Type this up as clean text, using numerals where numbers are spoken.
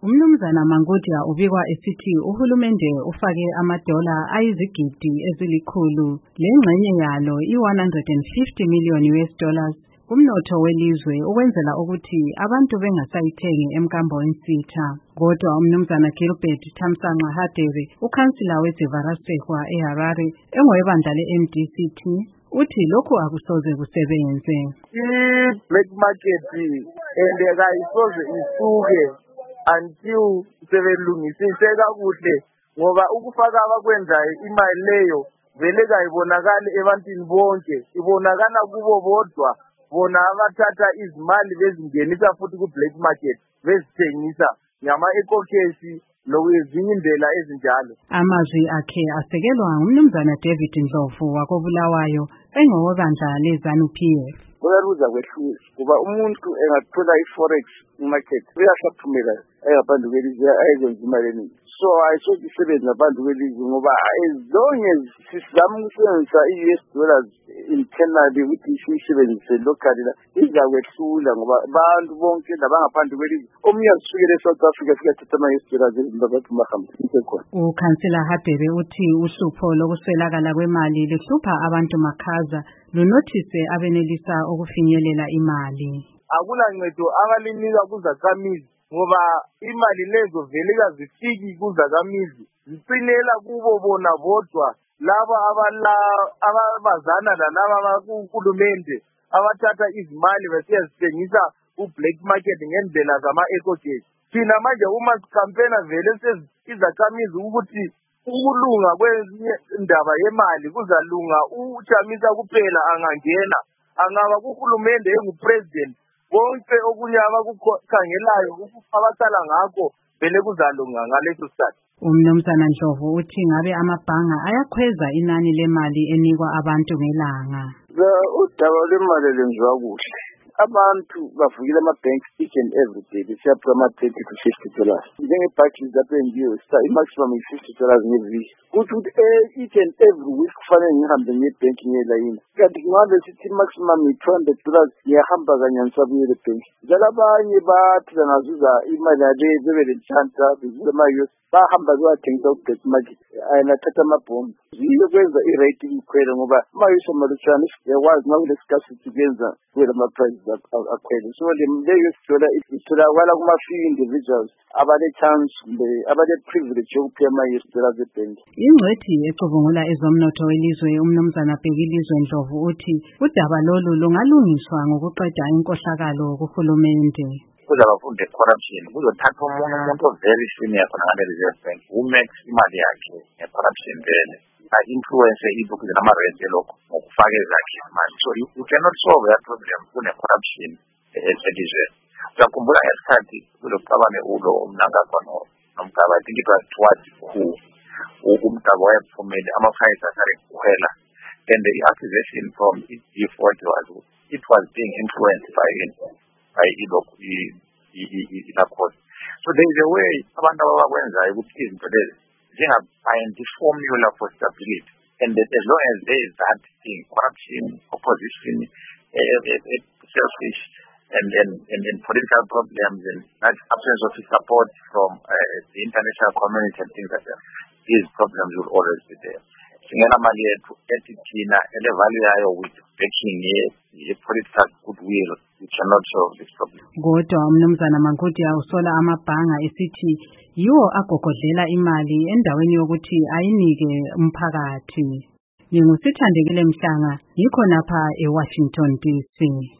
Umnumzana Mangodia ubikwa esithi uhulumende ufake amadola ayizigidi ezilikhulu lengxenye yalo i$150 million kumnotho welizwe ukwenzela ukuthi abantu bengasayithengi emkambo wensitha. Kodwa umnumzana Gilbert Thamsanqa Hadebe, ukhansila weDivarasekwa eHarare engowebandla le-MDC uthi lokhu akusoze kusebenze. Black market kayisoze isuke until sebelungisise kakuhle ngoba ukufaka abakwenzayo imali leyo vele kayibonakali ebantwini bonke, ibonakala kubo bodwa bona abathatha izimali bezingenisa futhi ku-black market bezithengisa ngama-eco-cash lokwezinye indlela ezinjalo. Amazwi akhe asekelwa ngumnumzana David Ndlovu wakobulawayo engowebandla leZANU-PF. Kuyaruza kwehlule kuba umuntu engathola i-forex market uyahlaphumela engaphandle kwelizwe ayenza imali eningi. So ayisoke isebenze ngaphandle kwelizwe ngoba as long as sizama ukusebenzisa i-US dollars internally ukuthi siyisebenzise locally izakwehlula ngoba abantu bonke labangaphandle kwelizwe omunye asukele eSouth Africa sikathatha ama-US dollars ezimbabwe bahamba khona. Ukhansila Hadebe uthi uhlupho lokuswelakala kwemali luhlupha abantu makhaza lunothise abenelisa ukufinyelela imali. Akulancedo abalinika kuzakhamizi ngoba imali lezo vele kazifiki kuzakhamizi, zicinela kubo bona bodwa laba abazana lalaba kuhulumende abathatha izimali besiyazithengisa ku-black market ngendlela zama-eco-cash. Thina manje uma sikampena vele izakhamizi ukuthi ukulunga kwezinye indaba yemali kuzalunga uChamisa kuphela angangena, angaba kuhulumende engupresident bonke okunye abakukhangelayo abasala ngakho vele kuzalunga ngaleso sikhathi. Umnumzana Ndlovu uthi ngabe amabhanga ayakhweza inani lemali enikwa abantu ngelanga. Udaba lwemali lenziwa kuhle. Abantu bavukile ama-bank each and every day besiyaphula ama-$30 to $50. Njenge-budget zaphendiwe i-maximum $50 ngeviki. Kuthi each and every week kufanele ngihambe ngebhenki ngelayini. Kanti kungabe sithi i-maximum $200 ngiyahamba kanye ngisabuyele ebhenki. Njalo abanye bathi bangazuza imali yale bebe lenhlanhla bezule ama-US bahamba kuyathengisa ku-black market ayinathatha amabhomu. Yiyo kwenza i-rate ikhwele ngoba ama-US amalutshwane yakwazi ngakulesi kuyenza kuwela ama-prices akhwele. So le-US dollar itholakala kuma-few individuals abale-chance abale-privilege yokuphiwa ama-US dollars ebhenki. Ingcwethi ecubungula ezomnotho welizwe umnumzana Bhekilizwe Ndlovu uthi udaba lolu lungalungiswa ngokuqeda inkohlakalo kuhulumende. Kuzabafunde corruption kuzothatha umuntu very senior khona ngale Reserve Bank umax imali yakhe nge-corruption vele influence ibhuku nama-rent lokho ngokufaka ezakhe imali. So you cannot solve that problem kune-corruption elizweni. Uyakhumbula ngesikhathi kulokuxabane ulo umnanga khona nomgaba I think it was towards umgaba wayephumile ama-price asale kukhwela and the accusation from default was being influenced by ilakhozi. So there is a way abantu abakwenzayo ukuthi izinto lezi zinga-find the formula for stability, and that as long as there is that thing, corruption, opposition, selfish and political problems and that absence of support from the international community and things like that, these problems will always be there. Singena mali yethu ethi thina ele-value yayo with backing ye-political goodwill, we cannot solve this problem. Kodwa umnumzana Mangodia usola amabhanga esithi yiwo agogodlela imali endaweni yokuthi ayinike umphakathi. Ngingusithandekile Mhlanga, ngikho napha eWashington DC.